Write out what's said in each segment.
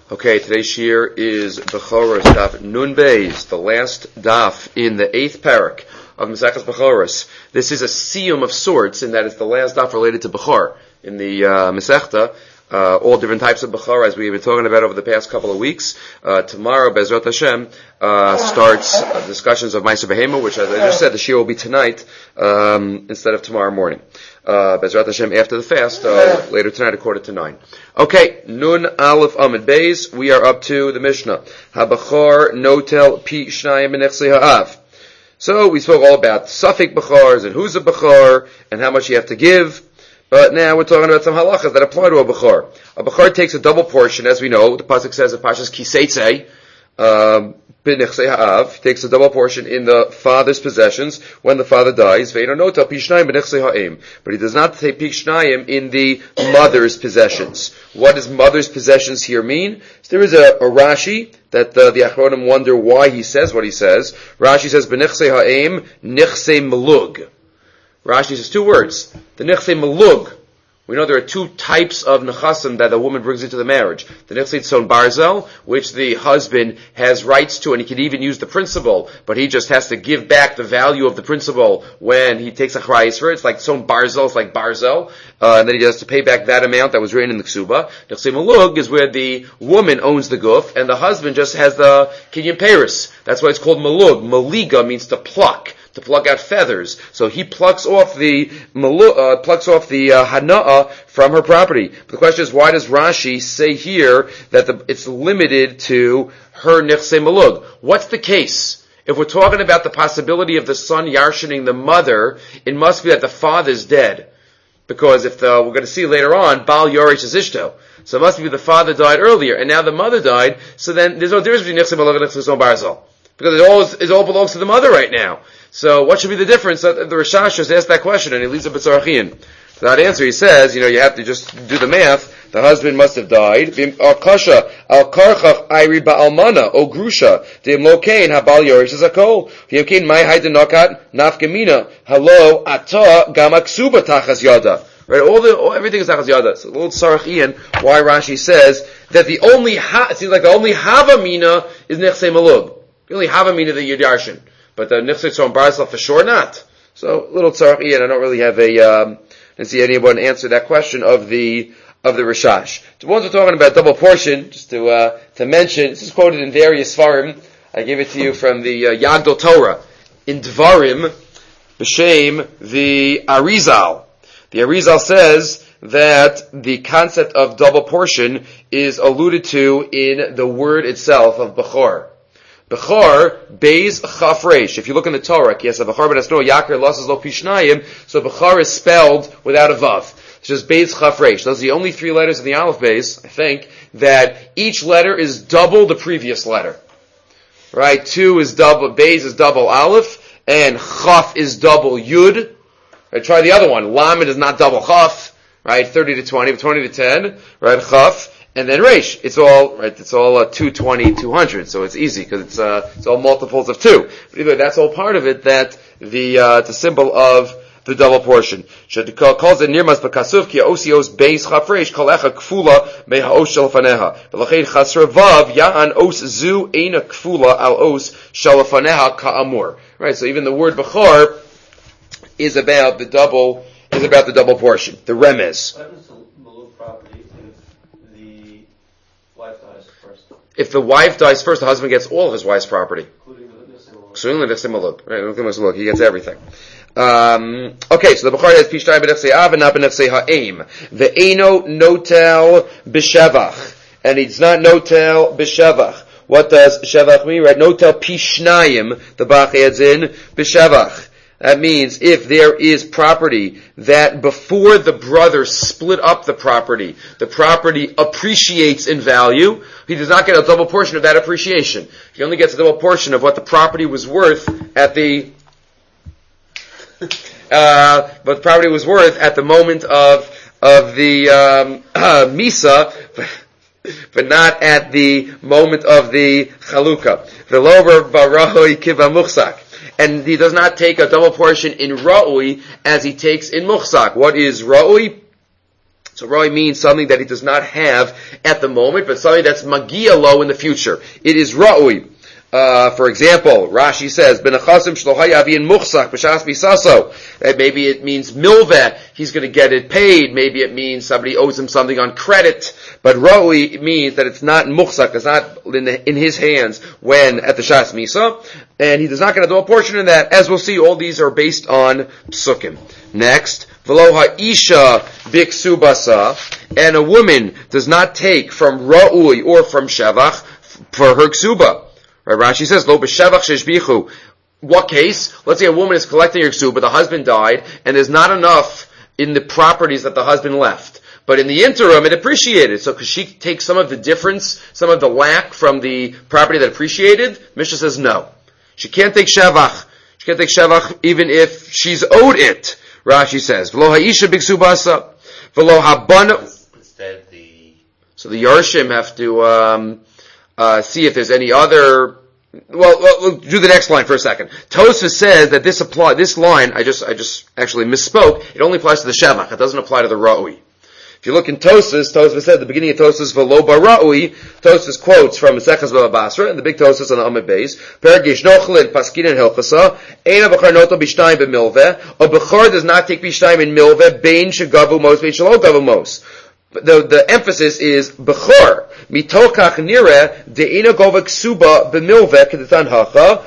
Okay, today's shir is Bechoros Daf Nun Beis, the last daf in the 8th parak of Maseches Bechoros. This is a siyum of sorts in that it's the last daf related to Bechor in the Masechta. All different types of Bechor, as we've been talking about over the past couple of weeks. Tomorrow, Bezrat Hashem, starts discussions of Meiser Behema, which, as I just said, the shir will be tonight instead of tomorrow morning. Bezrat Hashem after the fast, later tonight, 8:45. Okay, Nun Aleph Amid Beis, we are up to the Mishnah. HaBechor Notel Pi Shnayim Menechsei Ha'av. So we spoke all about Safek Bechors and who's a Bechor and how much you have to give. But now we're talking about some halachas that apply to a Bechor. A Bechor takes a double portion, as we know. The pasuk says in Parshas Kiseitzei, B'nechsei Ha'av, takes a double portion in the father's possessions when the father dies. Ve'ino nota pi shnayim b'nechsei ha'em. But he does not take pi shnayim in the mother's possessions. What does mother's possessions here mean? So there is a Rashi that the Achronim wonder why he says what he says. Rashi says b'nechsei ha'em nechsei melug. Rashi says two words. The nechsei melug. We know there are two types of nechasim that a woman brings into the marriage. The nechsei tzon barzel, which the husband has rights to, and he can even use the principal, but he just has to give back the value of the principal when he takes a achrayis for it. It's like tzon barzel, it's like barzel, and then he has to pay back that amount that was written in the ksuba. Nechsei melug is where the woman owns the guf, and the husband just has the kinyan peris. That's why it's called melug. Maliga means to pluck out feathers. So he plucks off the hana'ah from her property. But the question is, why does Rashi say here that it's limited to her nechsei melug? What's the case? If we're talking about the possibility of the son yarshining the mother, it must be that the father's dead. Because we're going to see later on, Baal Yorish is Ishto. So it must be the father died earlier, and now the mother died, so then there's no difference between nechsei melug and nechsei barzal. Because it all belongs to the mother right now. So what should be the difference? The Rishash just asked that question, and he leaves it b'tzarachin. For that answer, he says, you have to just do the math. The husband must have died. Al-kasha, al-karchach, ayri ba'almana, o grusha, de'im lo kain, habal yorish is a kol. V'yim kain, mai hayden nokat, nafkamina, halo, ata, gamaksuba tachas yada. Right, everything is tachas yada. So a little tzarachin, why Rashi says that it seems like the only havamina is nechsei melug. The only havamina that you're yarshin. But the nechsei tzon barzal for sure not. So little tzarachin, I don't really have didn't see anyone answer that question of the Rishash. The ones we're talking about double portion, just to mention, this is quoted in various Svarim. I gave it to you from the Yagdol Torah. In Dvarim, b'shem the Arizal. The Arizal says that the concept of double portion is alluded to in the word itself of Bechor. Bechor, Beis Chaf Reish. If you look in the Torah, yes, Bechor ben Asno, Yakir, Losses, Lo Pishnayim, so Bechor is spelled without a Vav. It's just Beis Chaf Reish. Those are the only three letters in the Aleph Beis, I think, that each letter is double the previous letter. Right? 2 is double, Beis is double Aleph, and Chaf is double Yud. Right? Try the other one. Lamed is not double Chaf, right? 30 to 20, 20 to 10, right? Chaf. And then Reish, it's all 220, 200, so it's easy, because it's all multiples of 2. But anyway, that's all part of it, that it's a symbol of the double portion. Calls it nirmas b'kasuf, ki osios beis chaf reish, kol echa kfula me'ha'os shalafaneha. V'lachein chasra vav, ya'an os zu eina kfula al os shalafaneha ka'amur. Right, so even the word bechor is about the double portion, the remez. If the wife dies first, the husband gets all of his wife's property. Including the nechsei melug. Right, he gets everything. Okay, so the Bechor has pishnai b'nechsei av and not b'nechsei ha'em. The eino notel b'shevach. And it's not notel b'shevach. What does shevach mean? Right, notel pishnayim, the Bach adds in, b'shevach. That means if there is property that before the brother split up the property appreciates in value, he does not get a double portion of that appreciation. He only gets a double portion of what the property was worth at the what the property was worth at the moment of the misa, but not at the moment of the chalukah. Velover barahoy kiva muchsak. And he does not take a double portion in ra'ui as he takes in muchsak. What is ra'ui? So ra'ui means something that he does not have at the moment, but something that's magia lo in the future. It is ra'ui. For example, Rashi says, "Benachasim shlohaya avin muchsak b'shas bisaso." Maybe it means milveh. He's going to get it paid. Maybe it means somebody owes him something on credit. But ra'ui means that it's not muchsak. It's not in his hands when at the shas misa, and he does not get a double portion in that. As we'll see, all these are based on psukim. Next, v'lo ha'isha biksubasa, and a woman does not take from ra'ui or from shevach for her ksuba. Right, Rashi says, "Lo b'shevach sheshbichu." What case? Let's say a woman is collecting her ksuba, the husband died, and there's not enough in the properties that the husband left. But in the interim, it appreciated. So could she take some of the difference, some of the lack from the property that appreciated? Mishnah says no. She can't take shevach. She can't take shevach even if she's owed it. Rashi says, "V'lo ha'isha b'ksubasa, v'lo habana." Instead, So the Yarshim have to see if there's any other. Well, we'll do the next line for a second. Tosfos says that this line, I just actually misspoke. It only applies to the shevach. It doesn't apply to the ra'ui. If you look in Tosfos said at the beginning of Tosfos, "V'lo bara'ui," Tosfos quotes from Maseches Bava Basra and the big Tosfos on the Amud Beis. Perigish nochlin paskinin hilchasa ein b'char noto b'shtayim b'milveh. A b'char does not take b'shtayim in milveh. Bein shegavu mos, bein shelo gavu mos. The emphasis is bechor mitokach nire deina govek suba b'milveh kedetan hacha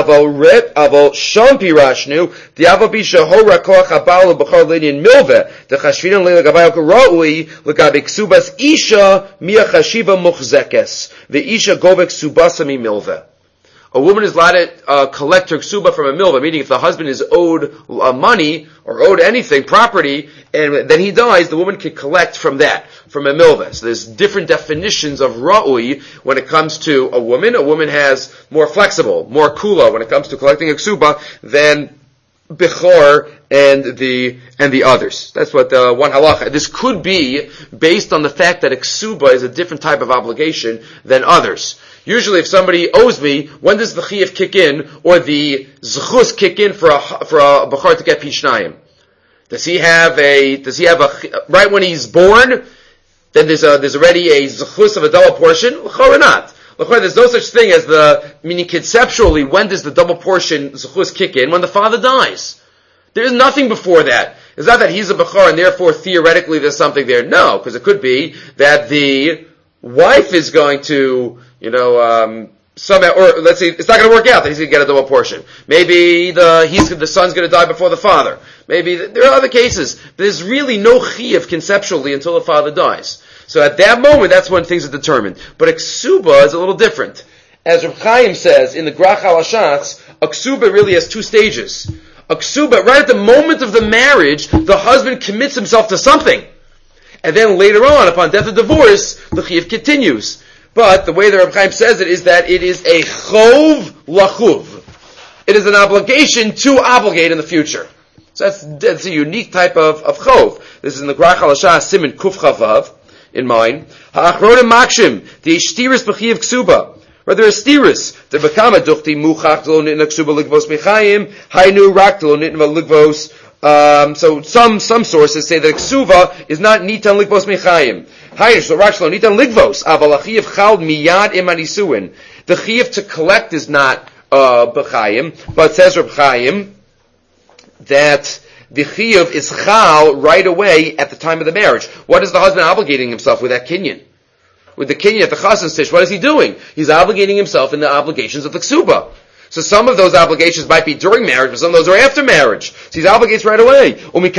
aval sham pirashnu diaval bisha hora koach abal bechor linian milveh dechashvinan leila gabayok ra'ui legabek subas isha miachashiva muchzekes the isha govek subasa mi milveh. A woman is allowed to collect her ksuba from a milveh, meaning if the husband is owed money or owed anything, property, and then he dies, the woman can collect from that, from a milveh. So there's different definitions of ra'ui when it comes to a woman. A woman has more flexible, more kula when it comes to collecting a ksuba than Bechor and the others. That's what one halacha. This could be based on the fact that a ksuba is a different type of obligation than others. Usually, if somebody owes me, when does the chiyuv kick in or the zchus kick in for a bechor to get pishnayim? Does he have a right when he's born? Then there's already a zchus of a double portion. L'chor or not? L'chor, there's no such thing as meaning conceptually. When does the double portion zchus kick in? When the father dies. There is nothing before that. It's not that he's a bechor and therefore theoretically there's something there. No, because it could be that the wife is going to, somehow, or let's say it's not going to work out that he's going to get a double portion. Maybe the son's going to die before the father. Maybe there are other cases. There's really no chiyuv conceptually until the father dies. So at that moment, that's when things are determined. But a ksuba is a little different. As Reb Chaim says in the Grach HaLashach, a ksuba really has two stages. A ksuba, right at the moment of the marriage, the husband commits himself to something. And then later on, upon death or divorce, the chiyuv continues. But the way the Reb Chaim says it is that it is a chov lachuv. It is an obligation to obligate in the future. So that's a unique type of chov. This is in the Grach HaLashach, Siman Kuf Chavav, in mine. Ha'achronim makshim, the ishtiris b'chiyuv ksuba. Rather, a stiris. The bekama duchti muchach lo nitna ksuba ligvos mechayim, hainu rak lo nitna ligvos. So some sources say that ksuba is not nitan ligvos mechayim. Hainu so rak lo nitan ligvos. Aval achiyev chal miyad imanisuin. The chiyuv to collect is not b'chayim, but says Reb Chaim that the chiyuv is chal right away at the time of the marriage. What is the husband obligating himself with that kinyan? With the kinyan at the chassan stage, what is he doing? He's obligating himself in the obligations of the ksuba. So some of those obligations might be during marriage, but some of those are after marriage. So he's obligates right away.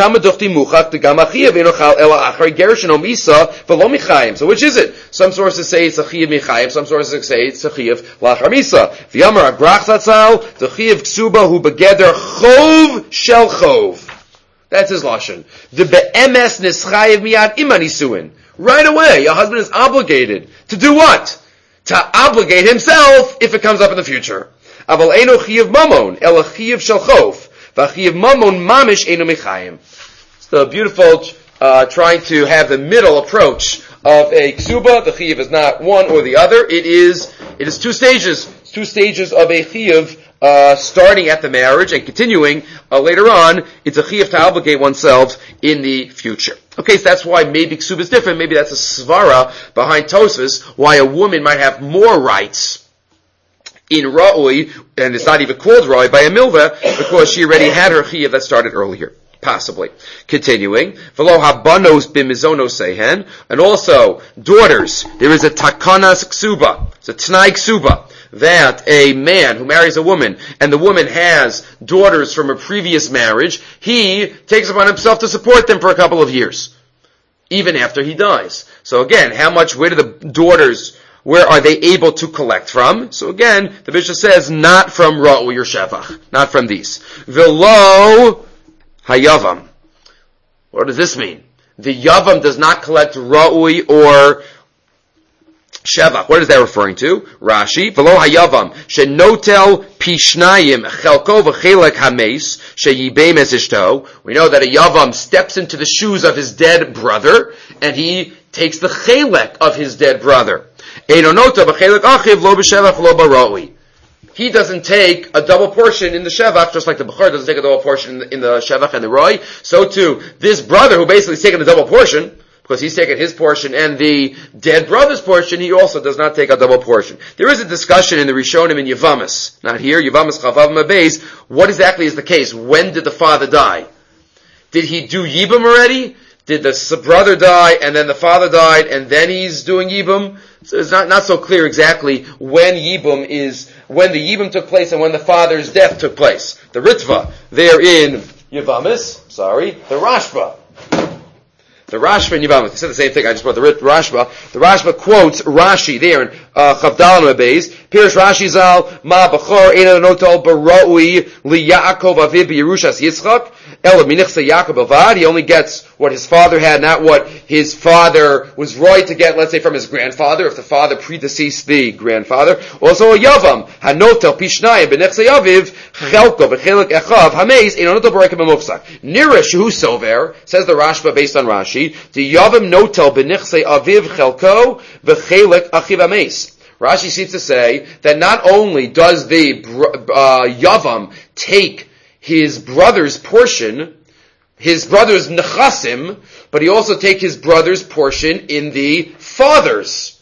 So which is it? Some sources say it's a chiyuv michayim, some sources say it's a chiyuv lachar misa. V'yamar agrach zatzal, the chiyuv ksuba hu begeder chov shel chov. That's his lashon. The be'emes nischayev miyad imanisuin. Right away, a husband is obligated to do what? To obligate himself if it comes up in the future. Aval eino chiyav mamon, ela chiyav shel chof. V'chiyav mamon mamish eino mechayim. It's the beautiful, trying to have the middle approach of a ksuba. The chiyav is not one or the other. It is two stages. Two stages of a chiyav starting at the marriage and continuing later on, it's a chiyuv to obligate oneself in the future. Okay, so that's why maybe ksuba is different. Maybe that's a svara behind Tosfos, why a woman might have more rights in Ra'ui, and it's not even called Ra'ui, by a milva, because she already had her chiyuv that started earlier. Possibly. Continuing, V'lo habanos b'mizono sehen, and also, daughters, there is a takanas ksuba, it's a t'nai ksuba, that a man who marries a woman, and the woman has daughters from a previous marriage, he takes upon himself to support them for a couple of years, even after he dies. So again, where do the daughters, where are they able to collect from? So again, the Mishnah says, not from Ra'u or Shevach, not from these. V'lo hayavam. What does this mean? The yavam does not collect Ra'ui or Shevach. What is that referring to? Rashi, v'lo hayavam, shenotel pishnayim chelko v'chelek hameis, sheyibem es ishto. We know that a yavam steps into the shoes of his dead brother, and he takes the chelek of his dead brother. Einonota v'chelek achiv lo b'shevach lo b'ra'ui. He doesn't take a double portion in the Shevach, just like the Bechor doesn't take a double portion in the Shevach and the Roi. So too, this brother who basically is taking a double portion, because he's taken his portion and the dead brother's portion, he also does not take a double portion. There is a discussion in the Rishonim in Yavamis, not here, Yavamis Chavav Mabeis, what exactly is the case? When did the father die? Did he do Yibam already? Did the brother die and then the father died and then he's doing Yibam? So it's not so clear exactly when the Yibam took place and when the father's death took place. The Ritva, there in Yavamis, the Rashba. The Rashba in Yavamis, they said the same thing, I just brought the Rashba. The Rashba quotes Rashi there in Chavdal Mabeis. Pirish Rashi Zal, Ma B'chor Eina Notol Bara'ui Li Yaakov Aviv Yerushas Yitzchak. He only gets what his father had, not what his father was right to get, let's say, from his grandfather, if the father predeceased the grandfather. Also a Yavam, Hanotel Pishnayim B'nechse Aviv, Chelko V'chelik Echav, Hameis, Einonotel Barekim B'mufsak. Nira Shehu Sover, says the Rashba based on Rashi, the Yavam Notel B'nechse Aviv, Chelko V'chelik Achiv Hameis. Rashi seems to say that not only does the Yavam take his brother's portion, his brother's nechasim, but he also take his brother's portion in the father's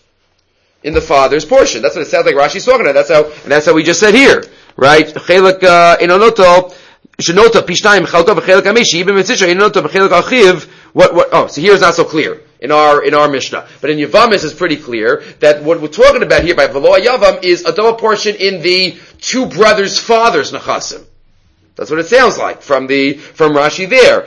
portion. That's what it sounds like Rashi's talking about. That's how we just said here, right? Chelek inonoto shenota pishnayim chelko v'chelek hameshi ibn mitzisha inonoto v'chelek achiv. Oh, so here is not so clear in our Mishnah, but in Yavamis it's pretty clear that what we're talking about here by v'lo yavam is a double portion in the two brothers' father's nechasim. That's what it sounds like from Rashi there.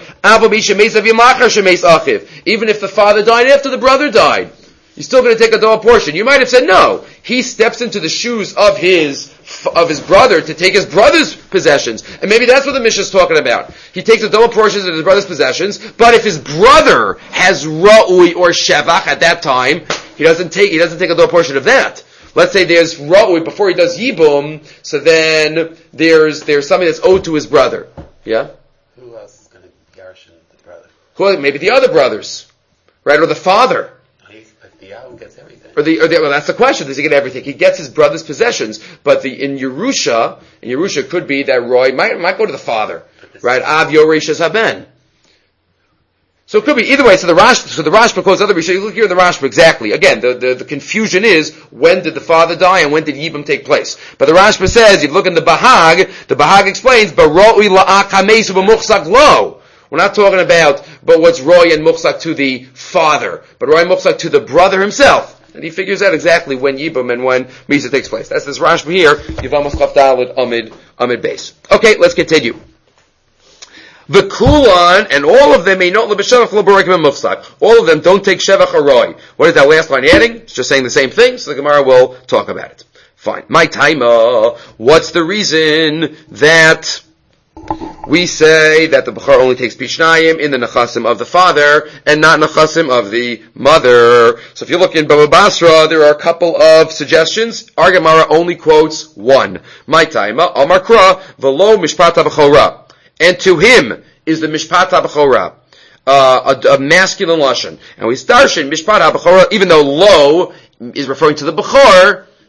Even if the father died after the brother died, you're still going to take a double portion. You might have said no. He steps into the shoes of his brother to take his brother's possessions. And maybe that's what the Mishnah is talking about. He takes a double portion of his brother's possessions, but if his brother has Ra'ui or Shevach at that time, he doesn't take a double portion of that. Let's say there's Ra'ui before he does Yibum, so then there's something that's owed to his brother. Yeah? Who else is going to garrison the brother? Well, maybe the other brothers. Right? Or the father. But the Yahweh gets everything. Well, that's the question. Does he get everything? He gets his brother's possessions, but in Yerusha could be that Roy might go to the father. Right? Av Yoresh Haben. So it could be either way. So the Rashba quotes other Rishonim. You look here in the Rashba exactly. Again, the confusion is when did the father die and when did Yibam take place. But the Rashba says, if you look in the Bahag explains, Baroi la'ak hamesu b'muchsak lo. We're not talking about, but what's Roy and Muchsak to the father, but Roy and Muchsak to the brother himself. And he figures out exactly when Yibam and when Misa takes place. That's this Rashba here. Yivamos Chaf Daled Amid Beis. Okay, let's continue. The Kulan, and all of them, all of them don't take Shevach or Roy. What is that last line adding? It's just saying the same thing, so the Gemara will talk about it. Fine. My taima, what's the reason that we say that the Bechor only takes Pishnayim in the Nechasim of the father, and not Nechasim of the mother? So if you look in Baba Basra, there are a couple of suggestions. Our Gemara only quotes one. My taima, Amar Kra, V'lo Mishpat HaBechorah. And to him is the Mishpat HaBechorah, a masculine lashon. And we darshan Mishpat HaBechorah, even though lo is referring to the Bechor,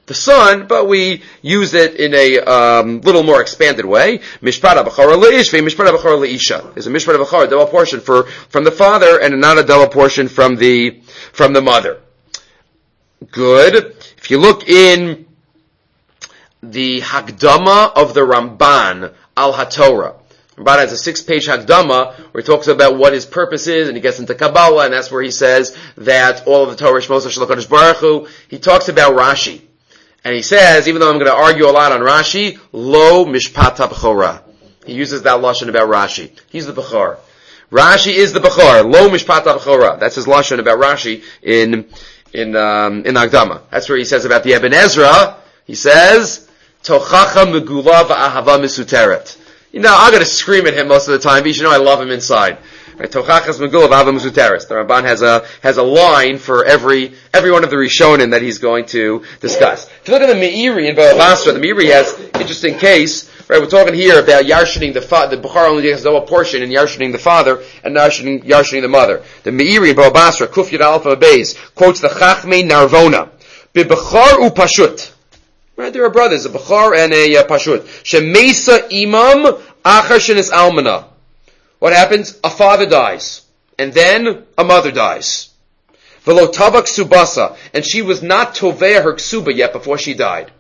the son, but we use it in a little more expanded way. Mishpat HaBechora le'ish ve'mishpat HaBechora le'isha. There's a Mishpat HaBechora, a double portion from the father, and not a double portion from the mother. Good. If you look in the Hagdama of the Ramban al HaTorah, Ramban has a 6-page Hagdama where he talks about what his purpose is, and he gets into Kabbalah, and that's where he says that all of the Torah Shmos Shel HaKadosh Baruch Hu. He talks about Rashi, and he says, even though I'm going to argue a lot on Rashi, Lo Mishpat HaBechora. He uses that lashon about Rashi. He's the Bechor. Rashi is the Bechor. Lo Mishpat HaBechora. That's his lashon about Rashi in Hagdama. That's where he says about the Eben Ezra. He says, Tochacha Megula v'Ahava Misuteret. I'm going to scream at him most of the time, but you should know I love him inside. Right? Tochachas Megula v'Ahava Misuteret. The Ramban has a line for every one of the Rishonim that he's going to discuss. If you look at the Meiri in Baba Basra, the Meiri has interesting case. Right, we're talking here about yarshining the father. The Bechor only gets a portion in yarshining the father and yarshining the mother. The Meiri in Baba Basra, Kuf Yud Alpha Beis, quotes the Chachmei Narvona. B'Bechor u Pashut. Right, there are brothers, a Bechor and a Pashut. Shemesa imam achar shenis almana. What happens? A father dies, and then a mother dies. V'lo tabak subasa, and she was not tovea her ksuba yet before she died.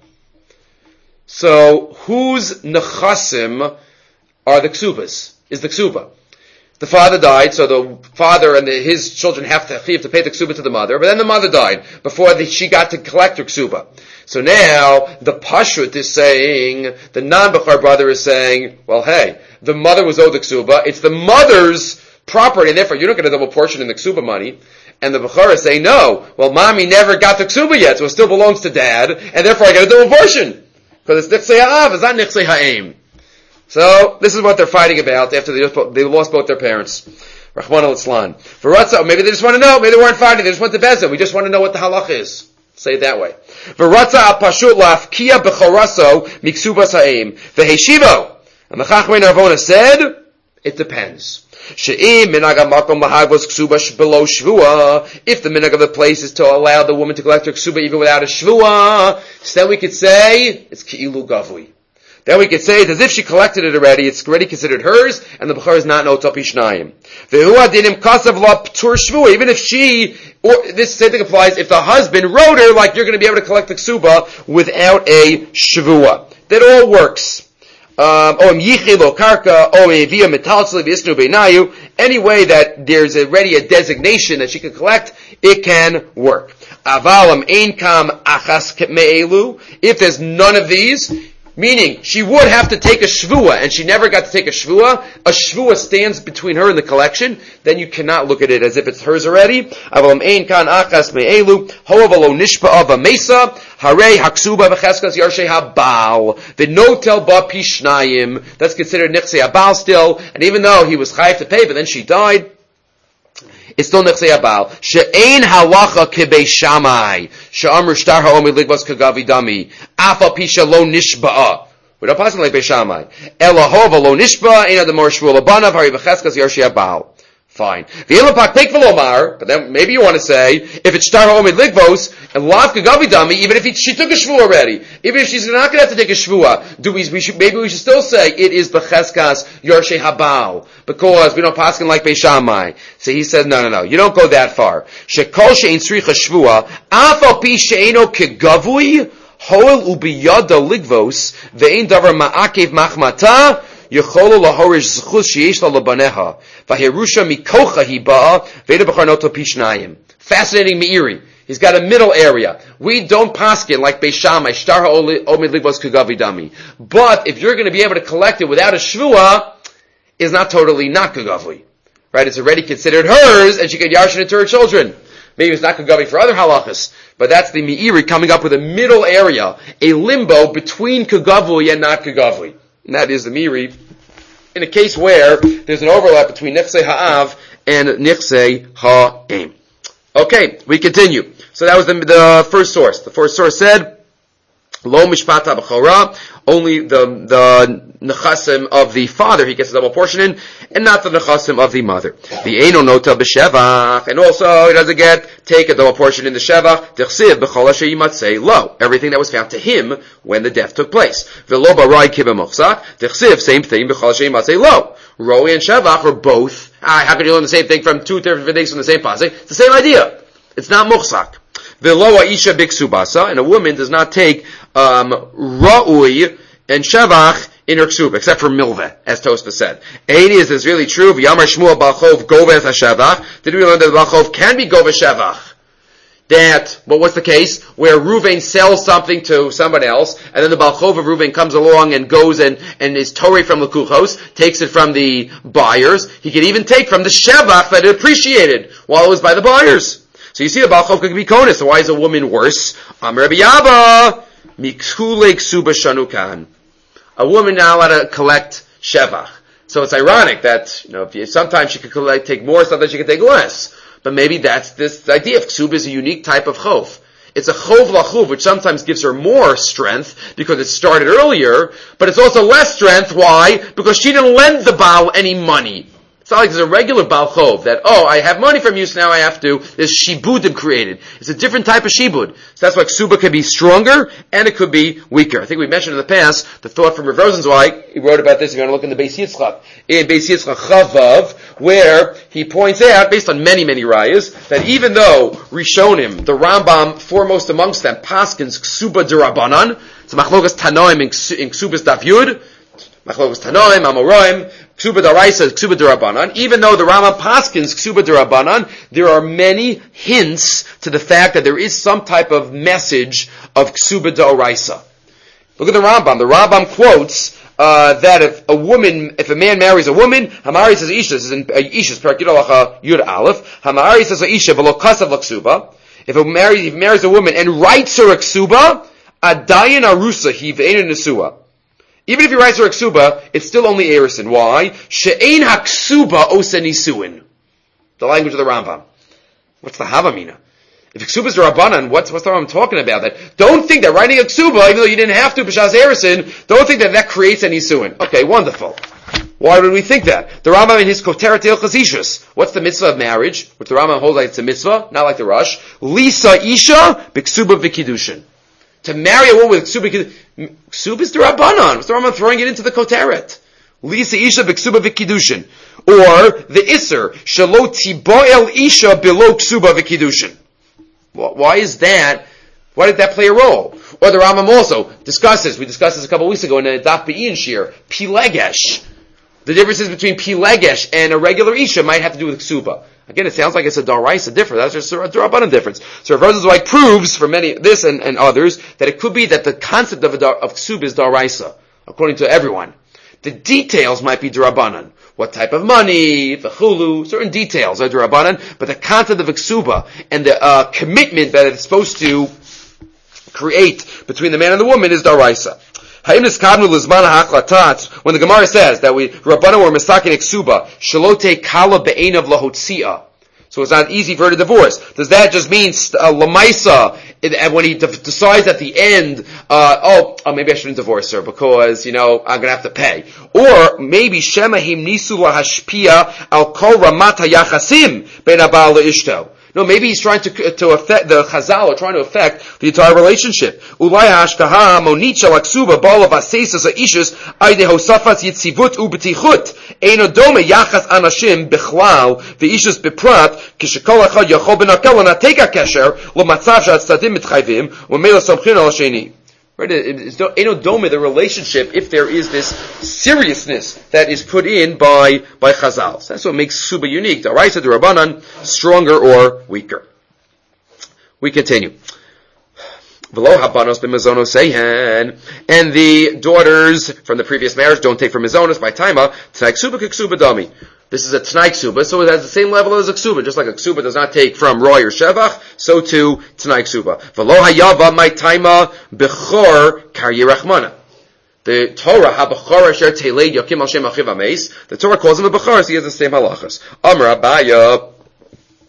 So, whose nechasim are the ksubas? Is the ksuba? The father died, so the father and his children have to pay the ksuba to the mother, but then the mother died before she got to collect her ksuba. So now, the Pashut is saying, the non-Bechor brother is saying, well, hey, the mother was owed the ksuba, it's the mother's property, and therefore you're not going to double portion in the ksuba money. And the Bechor is saying, no, well, mommy never got the ksuba yet, so it still belongs to dad, and therefore I get a double portion. Because it's Nechsei Ha'av, it's not Nechsei Ha'im. So, this is what they're fighting about after they lost both their parents. Rahman al-Islan. V'ratza, maybe they just want to know, maybe they weren't fighting, they just went to Bezin, we just want to know what the halach is. Say it that way. V'ratza al-pashut la'afkiya b'choraso miksubas ha'im. V'heshivo. And the Chachmei Narvona said, it depends. She'im minag ha'makom lahagvos ksuba below shvua. If the minag of the place is to allow the woman to collect her ksuba even without a shvua, so then we could say, it's ki'ilu gavui. Then we could say it's as if she collected it already, it's already considered hers, and the Bechor is not notzal pishnayim. Ve'hu adinim kasav la p'tur shvua, even if she, or this same thing applies, if the husband wrote her, like you're going to be able to collect the ksuba without a shvua. That all works. Any way that there's already a designation that she can collect, it can work. If there's none of these, meaning she would have to take a shvua, and she never got to take a shvua stands between her and the collection, then you cannot look at it as if it's hers already. That's considered Nechsei Habal still, and even though he was chayav to pay, but then she died, it's still Nechsei Habal. She'ein halacha kebei Shammai. She'amr shtar ha'omi ligvas kagavi dami. Afa pisha lo nishba'a. We don't pass it like Bei Shammai. Elahova lo nishba'a. Ein adamor shvul abanav. Hari v'cheskas yarshei Habal. Fine. But then maybe you want to say, if it's shtar ha'omi ligvos, and lav kagavi dami, even if she took a shvua already, even if she's not going to have to take a shvua, maybe we should still say it is b'cheskas yarshei Habal, because we don't pass it like Bei Shammai. So he said, no, you don't go that far. Shekol she'ein tzricha shvua, afal pi she'eino kegavui, hoel ubiyada ligvos, ve'ein davar ma'akev machmata, yecholo lahorish zchus sheyesh la labaneha, v'herusha mikocha hiba'a, ve'eda b'char noto pishnayim. Fascinating Meiri. He's got a middle area. We don't paskin like Bei Shammai, shtar ha'omid ligvos kagavi dami. But if you're going to be able to collect it without a shvua, is not totally not kagavi. Right? It's already considered hers, and she can yarshin it to her children. Maybe it's not kagavi for other halachas, but that's the Meiri coming up with a middle area, a limbo between kagavi and not kagavi. And that is the Meiri, in a case where there's an overlap between Nechsei Ha'av and Nechsei Ha'im. Okay, we continue. So that was the first source. The first source said Lo mishpata b'chora, only the nechasim of the father he gets a double portion in, and not the nechasim of the mother. The eino nota b'shevach, and also he doesn't take a double portion in the shevach. Tichsiv b'chol asher yimatzei lo, everything that was found to him when the death took place. V'lo barai kibbeh mochzak, tichsiv, same thing, b'chol asher yimatzei lo. Roi and shevach are both. How can you learn the same thing from two different things from the same pasuk? It's the same idea. It's not mochzak. V'lo isha biksubasa, and a woman does not take ra'ui and shevach in her ksuba, except for milveh, as Tosfos said. Is this really true? V'yamar Shmuel balchov goveh hashevach. Did we learn that balchov can be goveh shevach? That, what's the case? Where Reuven sells something to someone else, and then the balchov of Reuven comes along and goes and is torei from the kuchos, takes it from the buyers. He can even take from the shevach that it appreciated while it was by the buyers. So you see the balchov could be konus. So why is a woman worse? Rabbi Yaba, mikule ksuba shanukan. A woman now allowed to collect shevach. So it's ironic that, sometimes she could take more, sometimes she could take less. But maybe that's this idea of ksuba is a unique type of chov. It's a chov lachuv, which sometimes gives her more strength because it started earlier, but it's also less strength. Why? Because she didn't lend the Baal any money. It's not like there's a regular Baal Chov that, I have money from you, so now I have to. There's shibudim created. It's a different type of shibud. So that's why ksuba can be stronger and it could be weaker. I think we mentioned in the past the thought from Rav Rosenzweig. He wrote about this. If you want to look in the Beis Yitzchak, in Beis Yitzchak Chavav, where he points out, based on many, many rayas, that even though Rishonim, the Rambam, foremost amongst them, paskins ksuba derabanan, it's machlokas tanoim in ksubas daf yud, machlokas tanoim, amoraim, ksuba daraisa, ksuba derabanan. Even though the Rambam paskins ksuba derabanan, there are many hints to the fact that there is some type of message of ksuba daraisa. Look at the Rambam. The Rambam quotes that if a man marries a woman, Hamari says Isha, this is in Isha's Parak Yud Aleph, Hamari says Isha v'lo kasav l'ksuba. If he marries a woman and writes her a ksuba, adayin arusa hi ve'ein nesua. Even if he writes her a ksuba, it's still only erison. Why? She'ein haksuba osa nisuin. The language of the Rambam. What's the havamina? If ksuba is Rabbanan, what's the Rambam talking about? That don't think that writing a ksuba, even though you didn't have to, b'shas erison, don't think that creates any nisuin. Okay, wonderful. Why would we think that? The Rambam in his Koteret Hilchos Ishus, what's the mitzvah of marriage? Which the Rambam holds like it's a mitzvah, not like the Rush. Lisa Isha b'ksuba v'kiddushin. To marry a woman with ksuba, ksuba is the Rabbanan. What's the Rambam throwing it into the Koteret? Lisa Isha b'ksuba v'kiddushin. Or the Isser, shelo tiboel Isha below ksuba v'kiddushin. Why is that? Why did that play a role? Or the Rambam also discusses, we discussed this a couple of weeks ago in the Daf Be'in Shir, Pilegesh. The differences between Pilegesh and a regular Isha might have to do with Ksuba. Again, it sounds like it's a Daraisa difference. That's just a Darabanan difference. So Rav Rosenzweig proves for this and others that it could be that the concept of Ksuba is Daraisa, according to everyone. The details might be Darabanan. What type of money, the chulu, certain details are Darabanan, but the concept of Ksuba and the commitment that it's supposed to create between the man and the woman is Daraisa. When the Gemara says that Rabbanan were misakin ksuba, shalote kala be'enav lahotzia. So it's not easy for her to divorce. Does that just mean lamaisa? And when he decides at the end, maybe I shouldn't divorce her because I'm going to have to pay. Or maybe shemahim nisu lahashpia al kol ramat hayachasim bein habal leishto. No, maybe he's trying to affect the Chazal, or trying to affect the entire relationship. Ulay hashkaha monicha laksuba bala vasesas aishus aide hosafas yitzivut ubetichut eino dome yachas anashim bechlal veishus beprat kishekol echad yachol benakel anateka kesher lomatzav shatzadim mitchayvim umela somchin al sheni. Right, Eino Dome, the relationship, if there is this seriousness that is put in by Chazal. So that's what makes Ksuba unique. The Raisa, the Rabbanan, stronger or weaker. We continue. V'lo habanos b'mezonos sehen, and the daughters from the previous marriage don't take from mezonos by taima. T'nai ksuba k'ksuba dami. This is a t'nai ksuba, so it has the same level as a ksuba. Just like a ksuba does not take from roy or shevach, so too t'nai ksuba. V'lo hayava my taima b'chor karye rachmana. The Torah ha-b'chor asher telei yakim al shem achiv ameis. The Torah calls him a b'chor, so he has the same halachas. Amar Abaya.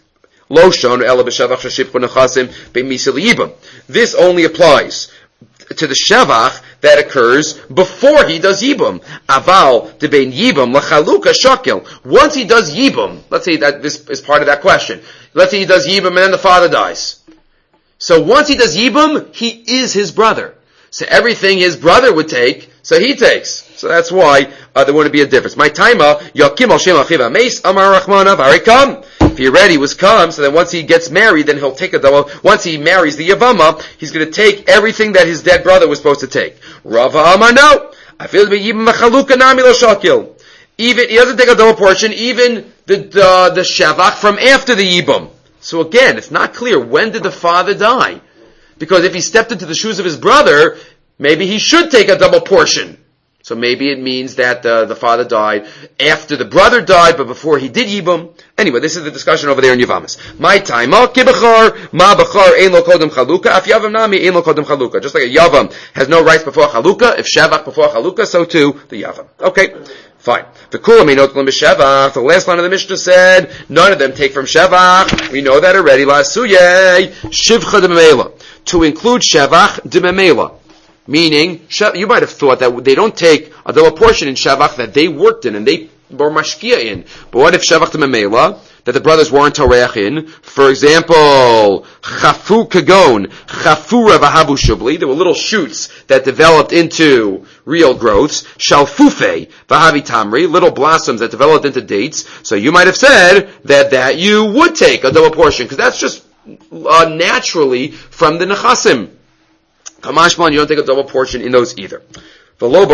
This only applies to the shevach that occurs before he does yibum. Aval debein yibum lachaluka shakel. Once he does yibum, let's say that this is part of that question. Let's say he does yibum and then the father dies. So once he does yibum, he is his brother. So everything his brother would take, so he takes. So that's why there wouldn't be a difference. My taima yakim al shem achiv ameis amar rachmana varikam. If he already was come, so then once he gets married, then he'll take a double. Once he marries the Yavama, he's going to take everything that his dead brother was supposed to take. Rava Amar, no. I feel to be even machaluka nami lo shakil. Even he doesn't take a double portion, even the shavach from after the yibum. So again, it's not clear when did the father die, because if he stepped into the shoes of his brother, maybe he should take a double portion. So maybe it means that the father died after the brother died, but before he did yibum. Anyway, this is the discussion over there in Yavamas. My time, ma kibachar, ma bachar, ein lo kodem chaluka, af yavam nami, ein lo kodem chaluka. Just like a yavam has no rights before chaluka, if shavach before chaluka, so too the yavam. Okay, fine. The last line of the Mishnah said, none of them take from shevach. We know that already. La suyeh, shivcha de memela. To include shevach de memela. Meaning, you might have thought that they don't take a double portion in Shavach that they worked in and they were mashkia in. But what if Shavach to Memela, that the brothers weren't Toreach in? For example, Chafu Kagon, Chafura Vahabu Shubli, there were little shoots that developed into real growths. Shalfufe Vahavi Tamri, little blossoms that developed into dates. So you might have said that you would take a double portion, because that's just naturally from the Nechasim. Kamashman, you don't take a double portion in those either. And you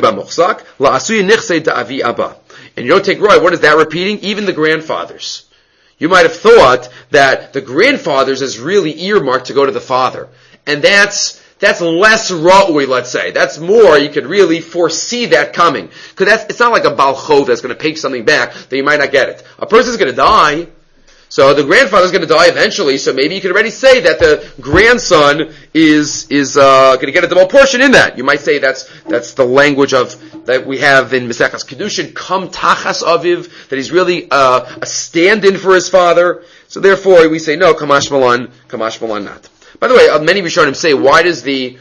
don't take roi. What is that repeating? Even the grandfathers. You might have thought that the grandfathers is really earmarked to go to the father. And that's less ra'ui, let's say. That's more, you could really foresee that coming. Because it's not like a Baal Chov that's going to pay something back that you might not get it. A person's going to die. So the grandfather's going to die eventually, so maybe you could already say that the grandson is going to get a double portion in that. You might say that's the language that we have in Mesechas Kedushin, kam tachas aviv, that he's really a stand-in for his father. So therefore we say no, kamash malan not. By the way, many Rishonim say, why does the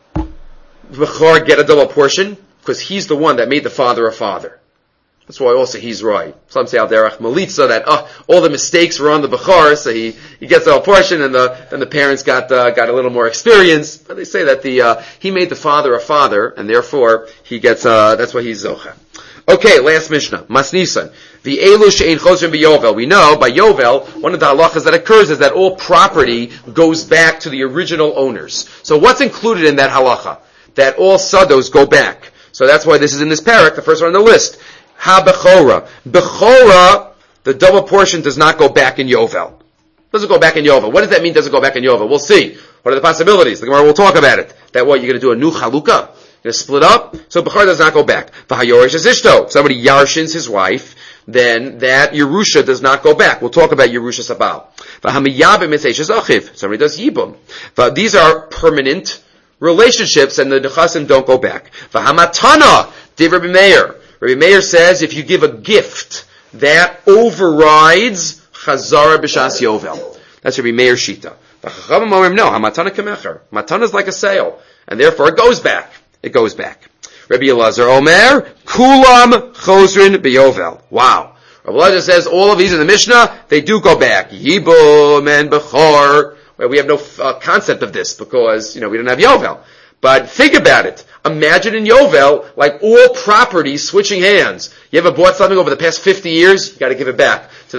Bechor get a double portion? Because he's the one that made the father a father. That's why also he's right. Some say al derech malitza that all the mistakes were on the Bechor, so he gets a portion, and then the parents got a little more experience. But they say that he made the father a father, and therefore he gets that's why he's zocha. Okay, last Mishnah, Mas Nisan. The elu she'ein chozrim b'yovel. We know by Yovel, one of the halachas that occurs is that all property goes back to the original owners. So what's included in that halacha? That all sados go back. So that's why this is in this parak, the first one on the list. Ha-bechora. Bechora, the double portion does not go back in Yovel. Doesn't go back in Yovel. What does that mean, doesn't go back in Yovel? We'll see. What are the possibilities? The Gemara will talk about it. That what, you're going to do a new chalukah? You're going to split up? So Bechora does not go back. V'hayorish is ishto. If somebody yarshins his wife, then that Yerusha does not go back. We'll talk about Yerusha Sabal. V'hamiyabim is eshes achiv. Somebody does yibum. These are permanent relationships, and the nechasim don't go back. V'hamatana, div Rabbi Meir. Rabbi Meir says if you give a gift, that overrides Chazara B'Shas Yovel. That's Rabbi Meir Shita. The Chachamim Omrim, no, Hamatana Kemecher. Matana is like a sale, and therefore it goes back. It goes back. Rabbi Elazar Omer, Kulam Chosrin B'Yovel. Wow. Rabbi Elazar says all of these in the Mishnah, they do go back. Yibum and Bechor. Well, we have no concept of this because, we don't have Yovel. But think about it. Imagine in Yovel, like all property switching hands. You ever bought something over the past 50 years? You got to give it back to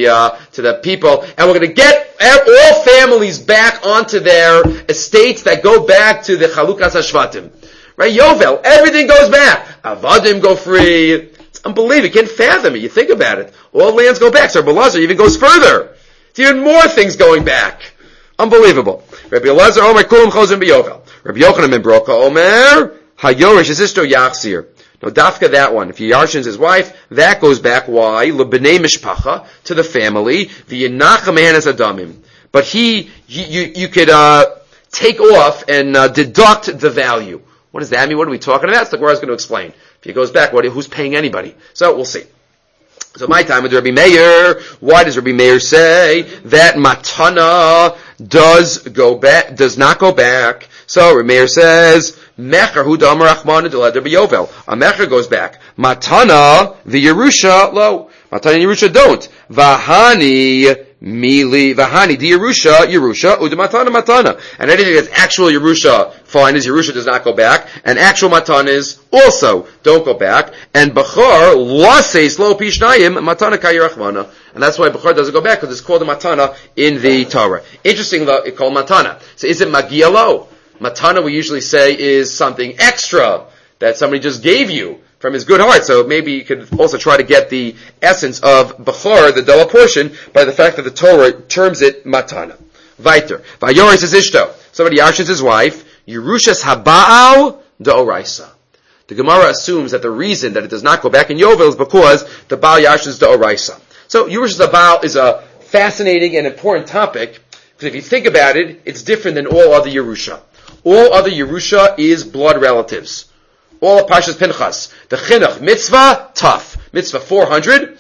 the people, and we're going to get all families back onto their estates that go back to the Chalukas Hashvatim. Right? Yovel, everything goes back. Avadim go free. It's unbelievable. You can't fathom it. You think about it. All lands go back. So Rabbi Elazar even goes further. It's even more things going back. Unbelievable. Rabbi Elazar Omer Kulam Chozim B'Yovel. Rabbi Yochanan ben Broka Omer Hayorish Esisto Yachzir. No, dafka that one. If he yarshins his wife, that goes back. Why? Lebnei mishpacha, to the family. V'yenachem mehanas adamim. But you could take off and deduct the value. What does that mean? What are we talking about? It's the Gemara is going to explain. If he goes back, who's paying anybody? So we'll see. So my time with Rabbi Meir, why does Rabbi Meir say that matana does not go back? So Rameir says, Mecher hu damar Achmana deleder b'yovel. A Mecher goes back. Matana v'Yerusha lo. Matana and Yerusha don't. Vahani Mili Vahani di Yerusha Udamatana Matana. And anything that's actual Yerusha, fine, is Yerusha does not go back. And actual Matana is also don't go back. And Bechor Lases Lo Pishnayim Matana Kayirachmana. And that's why Bechor doesn't go back, because it's called a Matana in the Torah. Interesting though, it's called Matana. So is it Magia Lo? Matana we usually say is something extra that somebody just gave you from his good heart. So maybe you could also try to get the essence of Bechor, the double portion, by the fact that the Torah terms it Matana. Weiter. Vayoris is Ishto. Somebody yarshins his wife. Yerushas Haba'al D'Oraisa. The Gemara assumes that the reason that it does not go back in Yovel is because the Baal yarshins D'Oraisa. So Yerushas Haba'al is a fascinating and important topic, because if you think about it, it's different than all other Yerusha. All other Yerusha is blood relatives. All of Parshas Pinchas. The Chinuch mitzvah, tough. Mitzvah 400.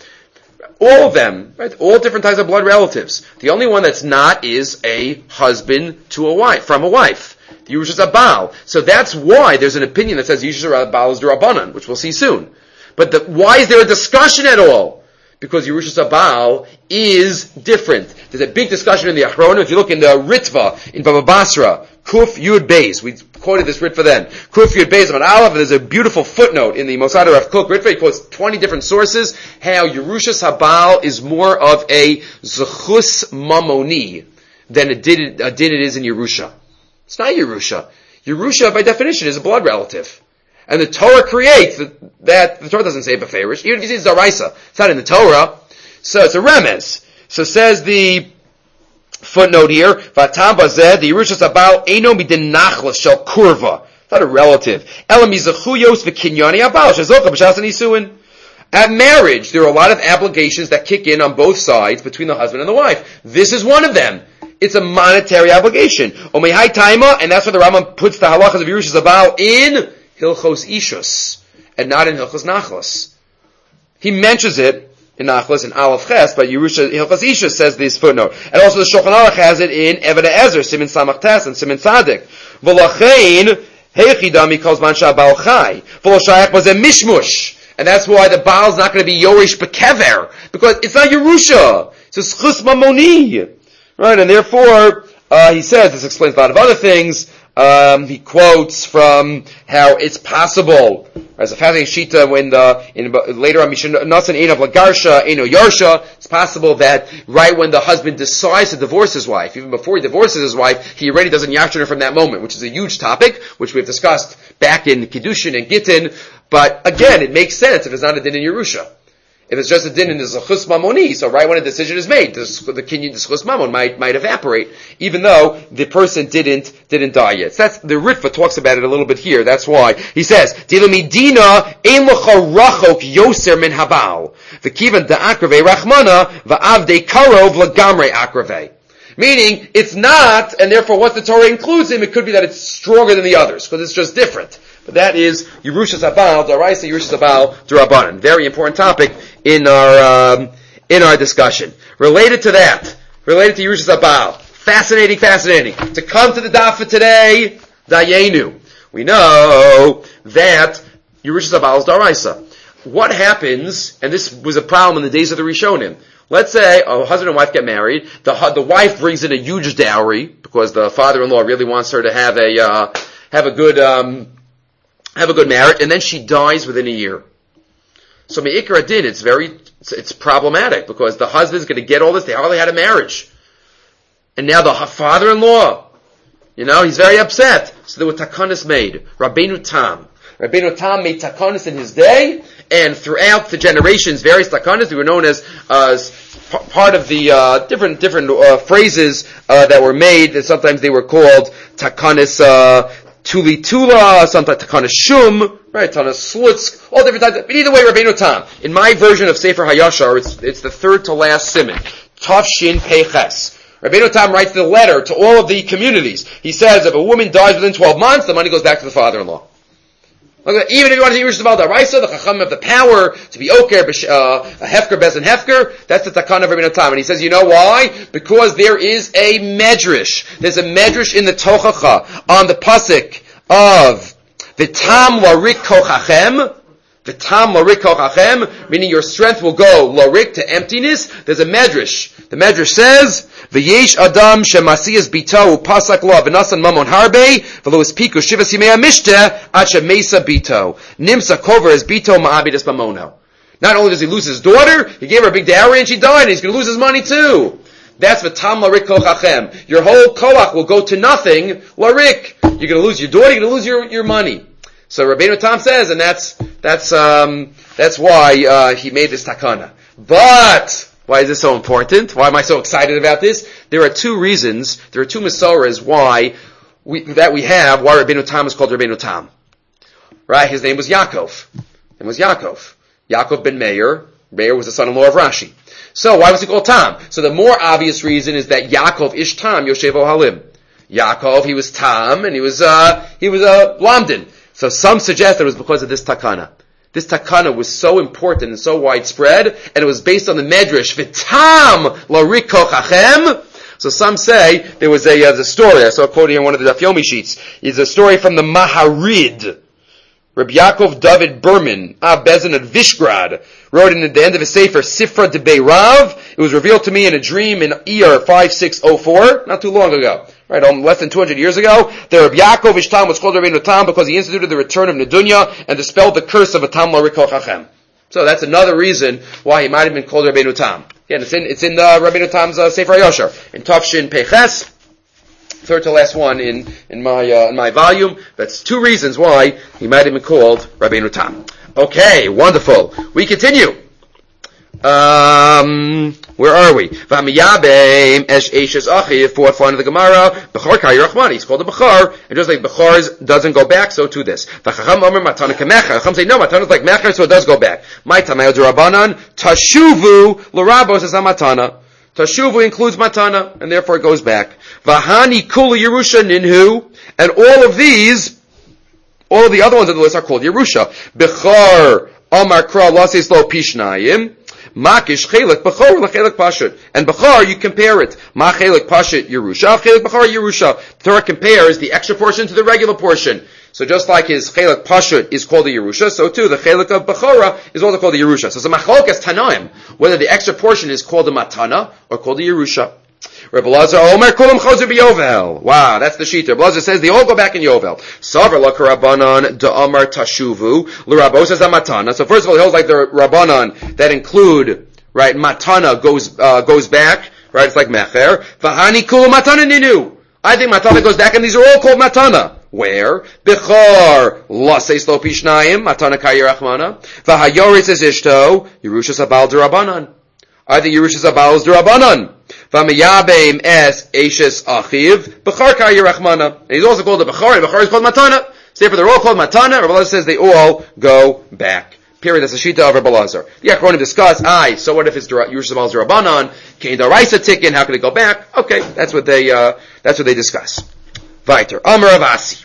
All of them, right? All different types of blood relatives. The only one that's not is a husband to a wife, from a wife. The Yerushas Haba'al. So that's why there's an opinion that says Yerushas Haba'al is D'Rabbanan, which we'll see soon. But why is there a discussion at all? Because Yerushas Haba'al is different. There's a big discussion in the Achronim. If you look in the Ritva, in Baba Basra, Kuf Yud Beis, we quoted this Ritva then. Kuf Yud Beis on Aleph, there's a beautiful footnote in the Mosad Rav Kook Ritva. He quotes 20 different sources, how Yerushas Haba'al is more of a Zechus Mamoni than a din it is in Yerusha. It's not Yerusha. Yerusha, by definition, is a blood relative. And the Torah creates that the Torah doesn't say Beferish. Even if you see Zaraisa, it's not in the Torah. So it's a remez. So says the footnote here, Vatam Bazeh, the Yerushas Haba'al Eino midin nachlas shel kurva. It's not a relative. Elam yizachuyos v'kinyani Haba'al shezocha b'shas nisuin. At marriage, there are a lot of obligations that kick in on both sides between the husband and the wife. This is one of them. It's a monetary obligation. Omehai taima, and that's why the Rambam puts the halachas of Yerushas Haba'al in Hilchos Ishus, and not in Hilchos Nachlas. He mentions it in Nachlas, in Aleph Ches, but Hilchos Ishus says this footnote. And also the Shulchan Aruch has it in Eved Ezer, Simin Samach Tes, and Simin Tzadik. V'lachein, heichidami kol zman she'haba'al chai. V'lo shayach bazeh mishmush. And that's why the Baal is not going to be Yorish Bekever, because it's not Yerusha. It's a Schus Mamoni. Right, and therefore, he says, this explains a lot of other things. He quotes from how it's possible, as a fascinating shita later on, Nasan Ein of Lagarsha, Eino Yarsha, it's possible that right when the husband decides to divorce his wife, even before he divorces his wife, he already doesn't yashin her from that moment, which is a huge topic, which we've discussed back in Kiddushin and Gittin, but again, it makes sense if it's not a din in Yerusha. If it's just a din in the Zechus Mamoni, so right when a decision is made, the Kinyan Zechus Mamon might evaporate, even though the person didn't die yet. So that's, the Ritva talks about it a little bit here, that's why. He says, Dilamidina ein lecha rachok yoser min habal, v'kivan da'akrave rachmana, va'avde karov lagamre akrave. Meaning, it's not, and therefore once the Torah includes him, it could be that it's stronger than the others, because it's just different. But that is Yerushas Haba'al, D'Oraisa, Yerushas Haba'al, D'Rabbanan. Very important topic in our discussion. Related to Yerushas Haba'al. Fascinating. To come to the daf for today, Dayenu. We know that Yerushas Haba'al is D'Oraisa. What happens, and this was a problem in the days of the Rishonim, let's say a husband and wife get married, the wife brings in a huge dowry, because the father-in-law really wants her to have a good marriage, and then she dies within a year. So me'ikra din, it's problematic, because the husband's going to get all this, they hardly had a marriage. And now the father-in-law, he's very upset. So there were takanas made. Rabbeinu Tam made takanas in his day, and throughout the generations, various takanas, they were known as part of the different phrases that were made, and sometimes they were called takanas Tuli Tula, sometimes Takanas Shum, right, Takanas Slutsk, all different types. But either way, Rabbeinu Tam. In my version of Sefer HaYashar, it's the third to last siman. Tav Shin Pei Ches. Rabbeinu Tam writes the letter to all of the communities. He says, if a woman dies within 12 months, the money goes back to the father-in-law. Even if you want to use Yerusha B'Al the Chacham have the power to be Oker, a Hefker, Bez and Hefker, that's the Takana of Rabbeinu Tam. And he says, you know why? Because there is a Medrash. There's a Medrash in the Tochacha on the Pasuk of V'tam Larik Kochachem, V'tam Larik Kochachem, meaning your strength will go Larik to emptiness. There's a Medrash. The Medrash says, V'yesh Adam Shemasiyas Bito Pasak Lo V'nasan Mamon Harbe V'lo Espiku Shivas Yimei HaMishte Acha Mesa Bito Nimsa Kover as Bito Ma'abidas Mamono. Not only does he lose his daughter, he gave her a big dowry and she died, and he's going to lose his money too. That's V'tam Larik Kochachem. Your whole koach will go to nothing. Larik. You're going to lose your daughter, you're going to lose your money. So Rabbeinu Tam says, and that's why he made this takana. But why is this so important? Why am I so excited about this? There are two reasons. There are two masoras why Rabbeinu Tam is called Rabbeinu Tam. Right? His name was Yaakov. Yaakov ben Meir. Meir was the son-in-law of Rashi. So why was he called Tam? So the more obvious reason is that Yaakov ish Tam Yoshevo Halim. Yaakov, he was Tam, and he was Lamdin. So some suggest that it was because of this takana. This takana was so important and so widespread, and it was based on the Medrash, V'tam Larik Kochachem. So some say there was a story, I saw a quote here in one of the Daf Yomi sheets. It's a story from the Maharid. Rabbi Yaakov David Berman, Bezin at Vishgrad, wrote in the end of his Sefer, Sifra de Beirav. It was revealed to me in a dream in ER 5604, not too long ago. Right, less than 200 years ago, the Rabbi Yaakov Ish Tam was called Rabbeinu Tam because he instituted the return of Nedunya and dispelled the curse of a Tam Larik Kochachem. So that's another reason why he might have been called Rabbeinu Tam. Again, it's in Rabbeinu Tam's Sefer Yosher in Tafshin Peches, third to last one in my volume. That's two reasons why he might have been called Rabbeinu Tam. Okay, wonderful. We continue. Where are we? V'amiyabeim esh eshes achiv, fourth line of the Gemara, Bechar Kari Rachmani. He's called a Bechar, and just like Bechar doesn't go back, so to this. V'chacham omer matana kemecher. Chacham say, no, matana is like mecher, so it does go back. My tamayel d'Rabbanan, tashuvu l'rabos is a matana. Tashuvu includes matana, and therefore it goes back. V'hani kula Yerusha ninhu, and all of the other ones on the list are called Yerusha. Bechar, Amar Kra, Lases Lo Pishnayim, Makish Chelik Bechor LeChelik Pashut. And Bechor, you compare it. Ma Chelik Pashut Yerusha, Chelik Bechor Yerusha. The Torah compares the extra portion to the regular portion. So just like his Chelik Pashut is called a Yerusha, so too the Chelik of Bechora is also called a Yerusha. So it's a Machlokes Tanaim, whether the extra portion is called a Matana or called a Yerusha. Rabbi Lazar Omer Kulam Chozer b'Yovel. Wow, that's the shita. Rabbi Lazar says they all go back in Yovel. Savar la Rabbanan da'amar tashuvu l'Rabos as a matana. So first of all, he holds like the Rabbanan that include right matana goes back. Right, it's like mecher. V'hani kul matana ninu. I think matana goes back, and these are all called matana. Where? Bechar laseis lo pishnayim matana kayirachmana. V'hayoritz es ishto Yerusha sabal d'Rabbanan. I think Yerusha sabal is d'Rabbanan. V'amiyabeim es eshes achiv bechar kayirachmana. And he's also called a bechar, and bechar is called matana. So therefore they're all called matana. Rabbi Lazar says they all go back. Period. That's the shita of Rabbi Lazar. The Achronim discuss, so what if it's Yerusha sabal d'Rabbanan? Kain daraisa tikin, how can it go back? Okay, that's what they discuss. Weiter. Amar Avasi.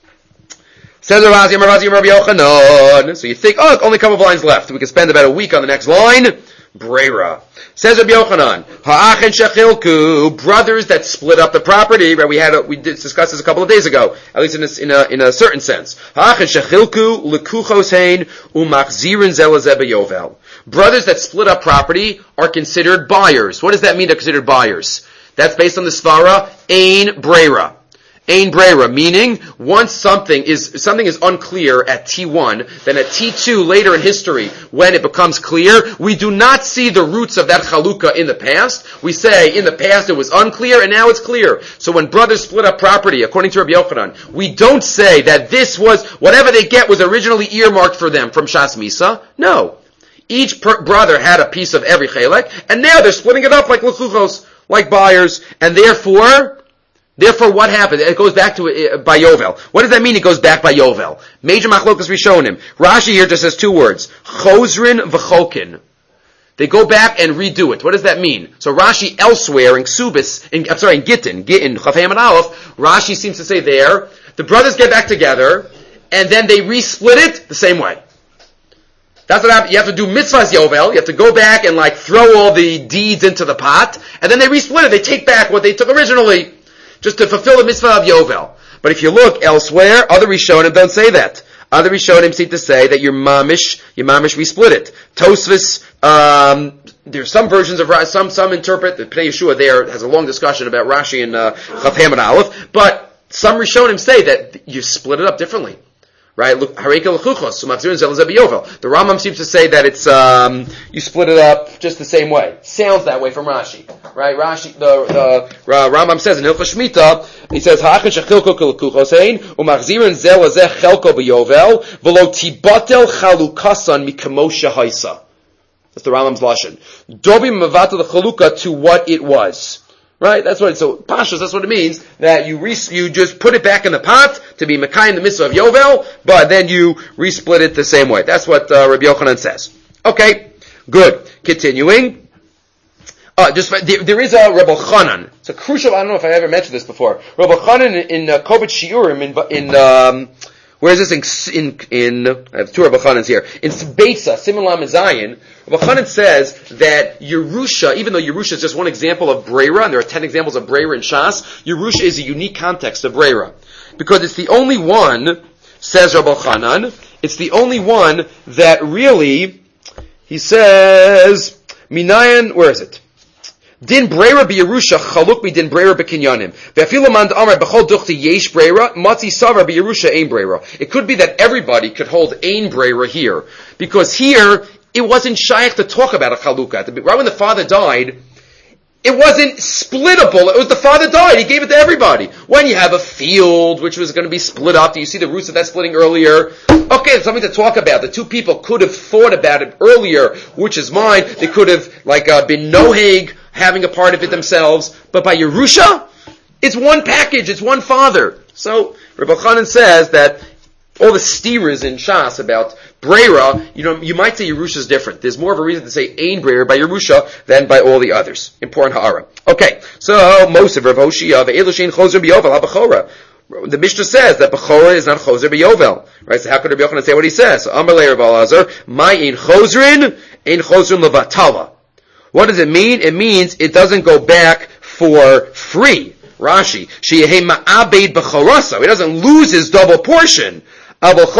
Says Ravasi, Amar Avasi, Amar Rabbi Yochanan. So you think, only a couple of lines left. We can spend about a week on the next line. Brera. Says Rabbi Yochanan, Ha'achen shechilku, brothers that split up the property. Right, we discussed this a couple of days ago, at least in a certain sense. Ha'achen shechilku lekuchos hein umachzirin zelazeh beyovel. Brothers that split up property are considered buyers. What does that mean? They're considered buyers. That's based on the svara ein brera. Ein brera, meaning once something is unclear at T1, then at T2 later in history, when it becomes clear, we do not see the roots of that chalukah in the past. We say in the past it was unclear and now it's clear. So when brothers split up property, according to Rabbi Yochanan, we don't say that this was, whatever they get was originally earmarked for them from Shas Misa. No. Each brother had a piece of every chelek, and now they're splitting it up like lechuchos, like buyers, and therefore what happened? It goes back to by Yovel. What does that mean? It goes back by Yovel. Major machlokas Rishonim. Rashi here just says two words: chozrin v'chokin. They go back and redo it. What does that mean? So Rashi elsewhere in Ksubis, in Gittin, Chafayim and Aleph, Rashi seems to say there the brothers get back together and then they resplit it the same way. That's what happens. You have to do mitzvahs yovel. You have to go back and throw all the deeds into the pot, and then they resplit it. They take back what they took originally, just to fulfill the mitzvah of yovel. But if you look elsewhere, other Rishonim don't say that. Other Rishonim seem to say that your mamish resplit it. Tosfos, there's some versions of some interpret, the Pnei Yeshua there has a long discussion about Rashi and Chaf Hamad Aleph, but some Rishonim say that you split it up differently. Right? Look, the Rambam seems to say that it's you split it up just the same way. Sounds that way from Rashi, right? Rashi, the Rambam says in Hilchos Shmita, he says Ha'achin shechilko k'lekuchosein u'machzirin zeh lazeh chelko b'yovel v'lo tibatel chalukasan mikamo shehaisa. That's the Rambam's lashon. Dobi mevatel the chaluka to what it was. Right? That's what so Pashas, that's what it means, that you just put it back in the pot to be Mekayim the mitzvah of Yovel, but then you resplit it the same way. That's what Rabbi Yochanan says. Okay, good. Continuing. There is a Rabbi Chanan. It's a crucial, I don't know if I ever mentioned this before. Rabbi Chanan in Kovetz Shiurim in where is this in I have two Rabbi Chanans here. In Beitza, Siman Lamed Zayin, Rabbi Chanan says that Yerusha, even though Yerusha is just one example of Breira, and there are 10 examples of Breira in Shas, Yerusha is a unique context of Breira. Because it's the only one, says Rabbi Chanan, it's the only one that really, he says, Minayan, where is it? Din breira b'Yerusha chaluk mi din breira b'kinyanim. Ve'afilu man d'amar b'chol duchti yesh breira matzi savar b'Yerusha ein breira. It could be that everybody could hold ein breira here, because here it wasn't shaykh to talk about a chalukah. Right when the father died, it wasn't splittable. It was the father died. He gave it to everybody. When you have a field which was going to be split up, do you see the roots of that splitting earlier? Okay, there's something to talk about. The two people could have thought about it earlier, which is mine. They could have been noheg, having a part of it themselves. But by Yerusha, it's one package. It's one father. So Rabbi Chanan says that all the steerers in Shas about Breira, you might say Yerusha is different. There's more of a reason to say Ein Breira by Yerusha than by all the others. Important Ha'ara. Okay, so Moshe Rav Hoshia ve'elu shein chozer b'yovel ha'bechora. The Mishnah says that Bechora is not chozer b'yovel. Right? So how could Rabbi Yochanan say what he says? So Amar le'Rav Elazar, my ein chozrin levatala. What does it mean? It means it doesn't go back for free. Rashi, sheyehei ma'abed b'chorasa. He doesn't lose his double portion. He gets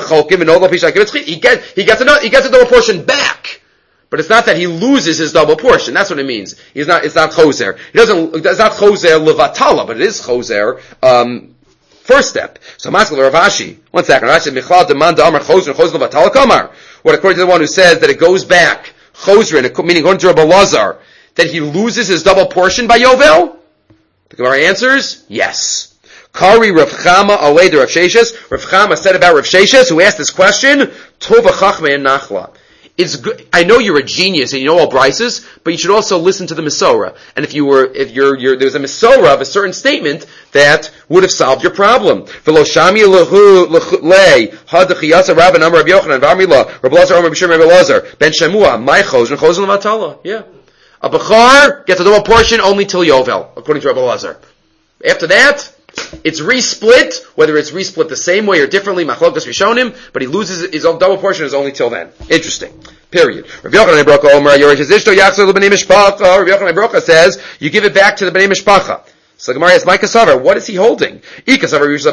a double portion back. But it's not that he loses his double portion. That's what it means. It's not choser. It's not choser levatala, but it is choser, first step. So Maskal Rav Ashi. 1 second. Rashi, Michlal demand Amar choser levatala kamar. What according to the one who says that it goes back, choser, meaning according to Rabbi Lazar, that he loses his double portion by Yovel? The Gemara answers, yes. Kari Rav Chama away to Rav Sheshes. Rav Chama said about Rav Sheshes, who asked this question, Tova Chachme and Nachla. It's good. I know you're a genius and you know all brises, but you should also listen to the Mesorah. And if there's a Mesorah of a certain statement that would have solved your problem. V'lo shami lei hadachiyasa Rabban Amar Rav Yochanan v'Amila Rav Lazar Amar B'Shem Rav Lazar Ben Shemua my chozron levatala. Yeah, a bechar gets a double portion only till Yovel, according to Rav Lazar. After that, it's resplit, whether it's resplit the same way or differently, machlokas rishonim, but he loses his double portion is only till then. Interesting. Period. Rav Yochanan Brocha says, you give it back to the Bnei Mishpacha. So the Gemara asks, my kasavar, what is he holding? If Yerusha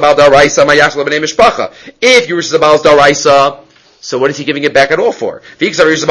Zabal's daraisa, so what is he giving it back at all for? And if it's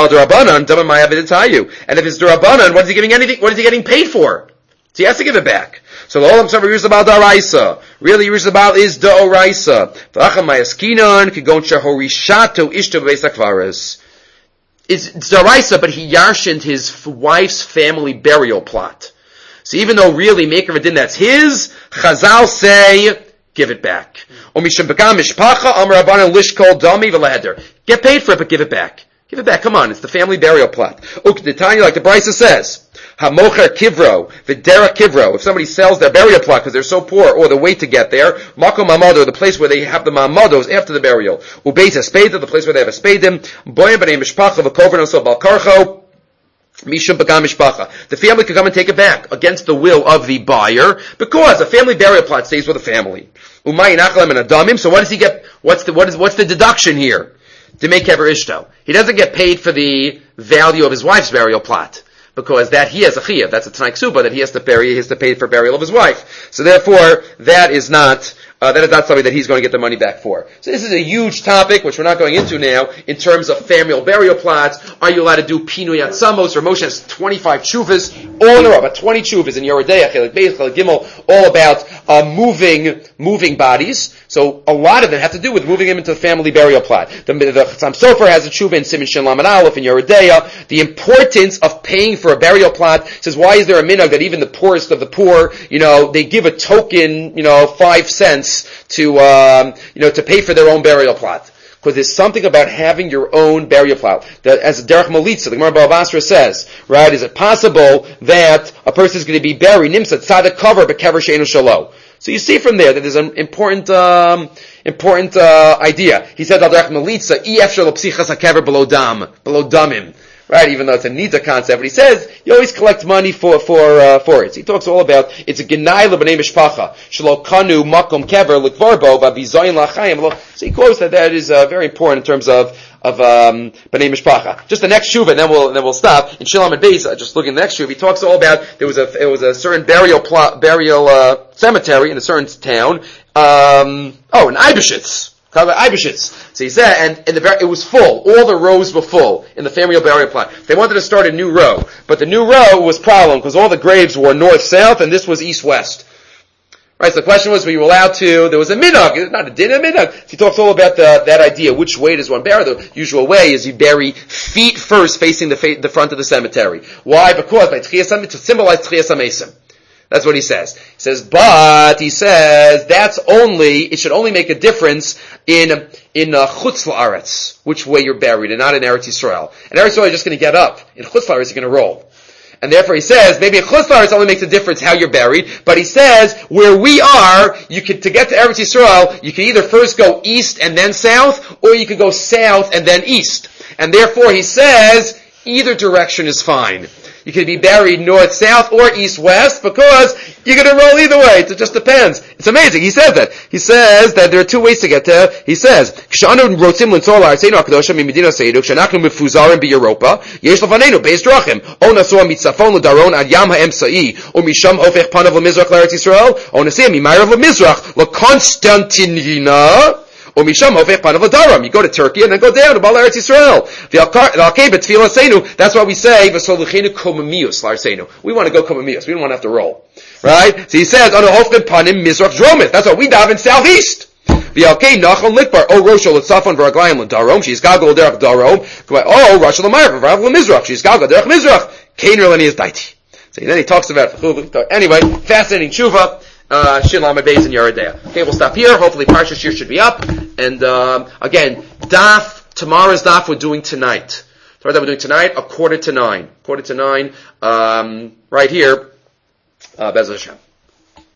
durabanan, what is he getting paid for? So he has to give it back. So the whole Savar Yerusha Daraisa. Really, Yerusha is Da'oraisa. V'acham Mayaskinan Kigon Shahorishato Ishto Beis HaKvares. It's Daraisa, but he yarshined his wife's family burial plot. So even though really Maker of a din that's his, Chazal say, give it back. Omishim Begam Mishpacha Amar Rabbanan Lishkol Dami V'Leder. Get paid for it, but give it back. Give it back. Come on, it's the family burial plot. Ukdetanya, like the Brisa says. Hamocher kivro, videra kivro. If somebody sells their burial plot because they're so poor, or the way to get there, makom mamado, the place where they have the mamados after the burial. Ubeis espeda, the place where they have a spadim. Boyim b'nei mishpacha v'koven oso balkarcho. Mishum b'gam mishpacha. The family can come and take it back against the will of the buyer, because a family burial plot stays with the family. Umay nachalem and adamim. So what does he get? What's the deduction here? To make kever ishto. He doesn't get paid for the value of his wife's burial plot, because that he has a chiyuv. That's a t'nai ksuba that he has to pay for burial of his wife. So therefore, that is not something that he's going to get the money back for. So this is a huge topic, which we're not going into now, in terms of family burial plots. Are you allowed to do pinui atzamos? Or Moshe has 25 tshuvas, all in a row, about 20 tshuvas in Yoreh Deah, Chelik Beis, Chelik Gimel, all about moving bodies. So a lot of them have to do with moving them into the family burial plot. The Chassam Sofer has a tshuva in Siman Shin Lamed Aleph in Yoreh Deah. The importance of paying for a burial plot. Says, why is there a minhag that even the poorest of the poor, they give a token, 5 cents to pay for their own burial plot? Because there's something about having your own burial plot. That, as Derech Malitza, the Gemara Bava Basra says, right, is it possible that a person is going to be buried, nimsa, tzaddik cover, but kever she'enu shalo? So you see from there that there's an important idea. He says, al Derech Malitza, ef shelo psichas hakever below damim. Right, even though it's a nida concept, but he says you always collect money for it. So he talks all about it's a genai lebnei mishpacha shelo kanu makom kever likvarbo v'bizayin lachayim. So he quotes that is very important in terms of bnei mishpacha. Just the next shuva, and then we'll stop. In Shil Amud Beis, just looking at the next shuva, he talks all about there was a certain burial cemetery in a certain town. In Eibeshitz. So he said, and it was full. All the rows were full in the family burial plot. They wanted to start a new row, but the new row was problem because all the graves were north-south, and this was east-west. Right, so the question was, were you allowed to? There was a minhag, not a din, a minhag. So he talks all about that idea. Which way does one bury? The usual way is you bury feet first, facing the front of the cemetery. Why? Because to symbolize Tchias HaMesim. That's what he says. He says, it should only make a difference in Chutz La'aretz, which way you're buried, and not in Eretz Yisrael. And Eretz Yisrael, you're just going to get up. In Chutz La'aretz, you're going to roll. And therefore he says, maybe in Chutz La'aretz only makes a difference how you're buried, but he says, where we are, to get to Eretz Yisrael, you can either first go east and then south, or you can go south and then east. And therefore he says, either direction is fine. You can be buried north-south or east-west because you're going to roll either way. It just depends. It's amazing. He says that. He says that there are two ways to get there. He says, "K'shanu rotzim l'ntzol ha'artzeinu ha'kadoshim mimedina seiduk she'anachnu mefuzarim b'Europa yesh lefanenu beis drachim o nasua mitzafon l'daron ad yam ha'emsa'i o misham hofech panav l'mizrach l'Eretz Yisrael o nasiyah mimayrav l'mizrach l'Konstantinina." You go to Turkey and then go down to Bal Eretz Yisrael. That's why we say, we want to go komamius. We don't want to have to roll. Right? So he says, that's why we dive in southeast. So then he talks about, anyway, fascinating tshuva. Shil Amud Beis in Yoreh Deah. Okay, we'll stop here. Hopefully Parsha Shir should be up. And again, tomorrow's daf we're doing tonight. We're doing tonight, 8:45. 8:45, right here, Bez Hashem.